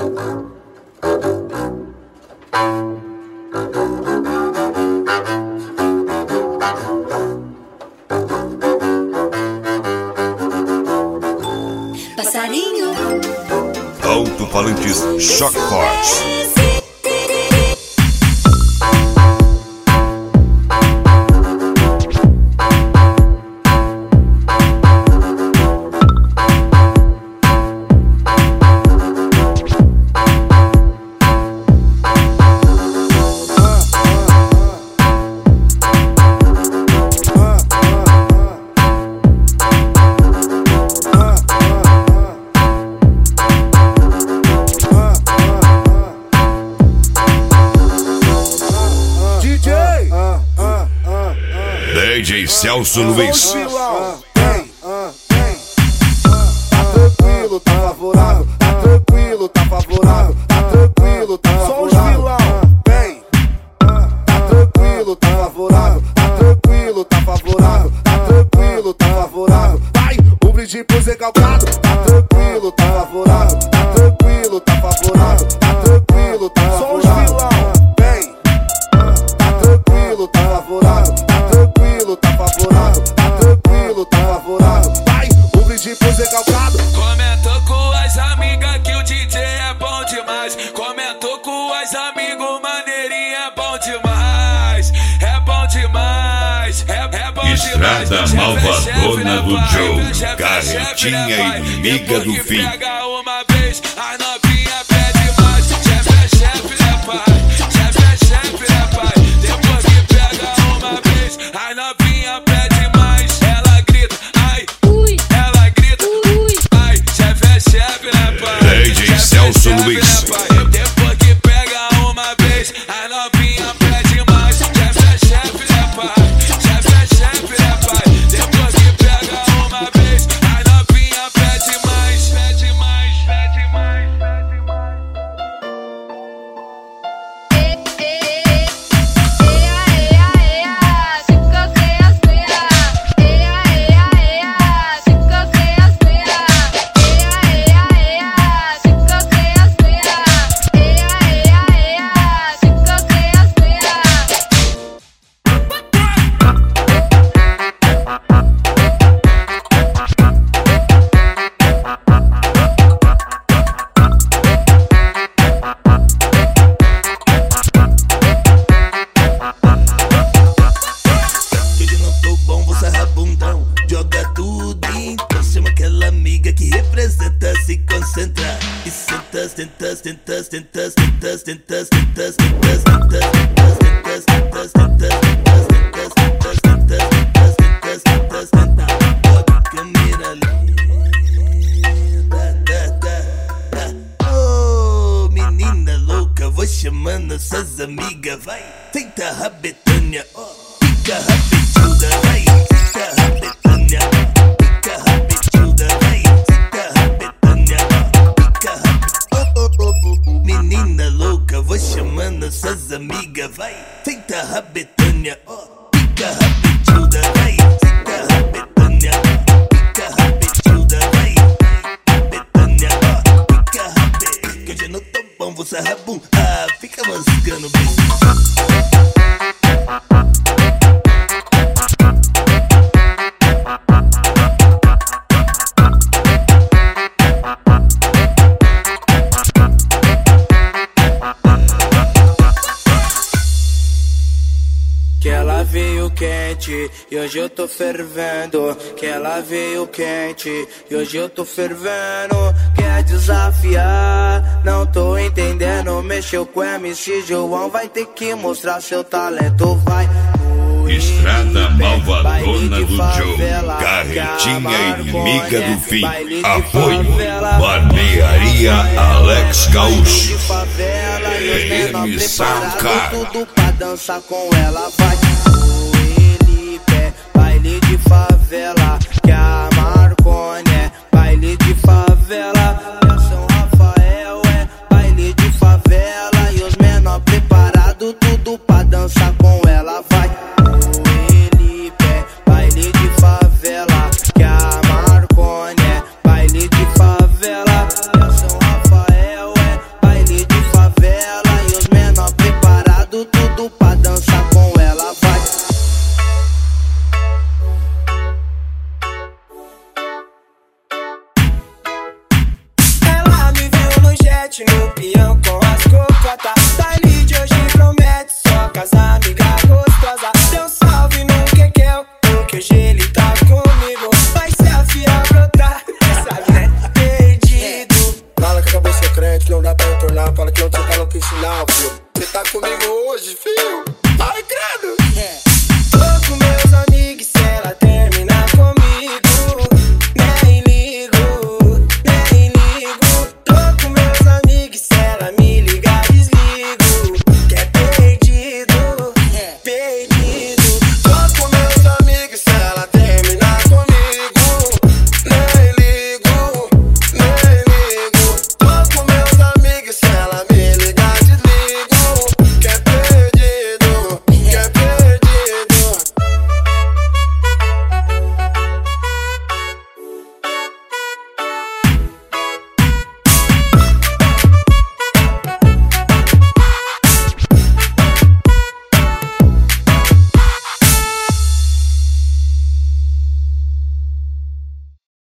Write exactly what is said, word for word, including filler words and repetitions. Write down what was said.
Passarinho. Alto-falantes Shock Force. D J Celso Luiz. Tá tranquilo, tá favorável. Tá tranquilo, tá favorável. Tá tranquilo, tá favorável. Vem. Tá tranquilo, tá favorável. Tá tranquilo, tá favorável. Tá tranquilo, tá favorável. Vai, o brinde por ser calcado. Tá tranquilo, tá favorável. Tá tranquilo, tá favorável. Tá tranquilo, tá favorável. Vem. Tá tranquilo, tá favorável. Tá tranquilo, tá favorável. Tá tranquilo, tá favorável. Vai, o brinde por ser calcado. Comentou com as amigas que o D J é bom demais. Comentou com as amigos, maneirinha é bom demais. É bom demais, é, é bom Estrada demais. malvadona do Joe, carretinha inimiga do fim. Pega uma vez, a novinha pede mais. Chefe é chefe, né pai? Chefe é chefe, né pai? Depois que pega uma vez, a novinha pede mais. Ela grita, ai, Ui. ela grita, Ui. ai, chefe é chefe, né pai? D J Celso Luiz. Depois que pega uma vez, a novinha pede mais. Chefe é chefe, né pai? Chefe é chefe, né pai? Depois que pega uma vez, a novinha pede mais. Pede mais, pede mais, pede mais. Hoje não tô bom, vou sarrar bundão. Joga tudo então, chama aquela amiga que representa, se concentra. E senta, senta, senta, senta, senta, senta, senta, senta, senta, senta, senta, senta, senta, senta, senta, senta. Bota câmera linda. Oh, menina louca, vou chamando suas amigas, vai. Senta rabetânia, oh. Fica rabetuda, vai. Fica rabetânia, fica rabetuda, vai. Fica rabetânia, fica rabetuda. Oh, oh, oh, oh. Menina louca, vou chamando suas amigas, vai. Senta rabetânia, oh. Fica rabetuda, vai. Fica rabetânia, fica rabetuda, vai. Rabetânia, oh. Fica rabetuda. Que hoje eu não tô bom, vou sarrar bum. Ah, fica moscando, bicho. Que ela veio quente e hoje eu tô fervendo. Que ela veio quente e hoje eu tô fervendo. Quer desafiar? Não tô entendendo. Mexeu com M C João, vai ter que mostrar seu talento, vai. Estrada malvadona do Joe, carretinha inimiga do fim. Apoio, barbearia Alex Gaúcho. M Soundcar. Tudo pra dançar com ela, vai. O Elipé, baile de favela. Que a Marconi é baile de favela. É São Rafael é baile de favela. E os menor preparado, tudo pra dançar com ela, vai. O Elipé, baile de favela. Que a Marconi é baile de favela. É São Rafael é que ensinar, filho. Cê tá comigo hoje, filho?